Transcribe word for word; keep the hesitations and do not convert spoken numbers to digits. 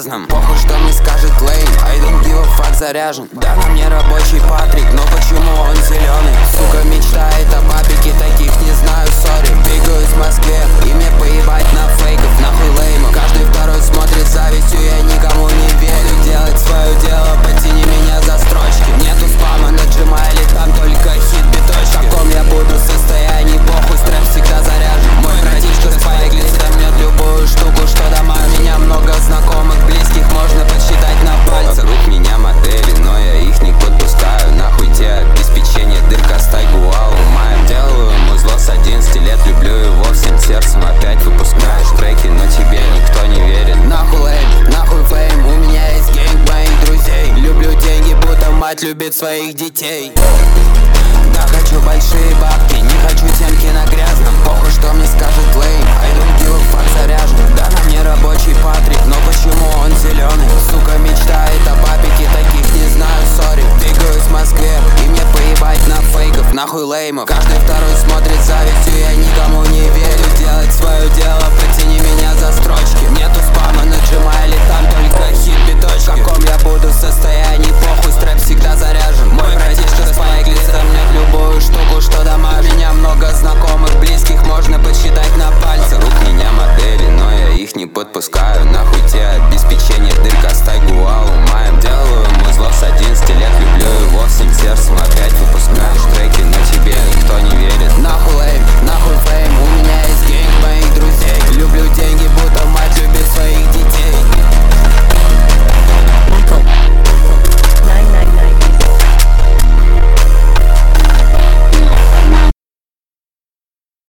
грязном. Похуй, что мне скажет Лейн, I don't give a fuck заряжен. Да, на мне рабочий Патрик, но почему он зеленый? Сука мечтает о бабике, таких не знаю, сори. Бегаю в Москве, и мне поебать на фейков, нахуй леймов. Каждый второй смотрит с завистью, я никому не верю. Делать свое дело, потяни меня за строчки. Нету спама на Gmail, там только хит биточки. В каком я буду состоянии, похуй, стресс всегда заряжен. Мой братишка Спайк листомет любую штуку, что дома. Меня много знакомых, близких, можно подсчитать на пальцах. Вокруг меня модели, но я их не подпускаю. Нахуй те обеспечения, дырка стай гуалу маем. Делаю музло с одиннадцати лет, люблю его всем сердцем. Опять выпускаешь треки, но тебе никто не верит. Нахуй лейм, нахуй фейм, у меня есть гэнг моих друзей. Люблю деньги, будто мать любит своих детей. Да, хочу большие бабки, не хочу темки на грязь.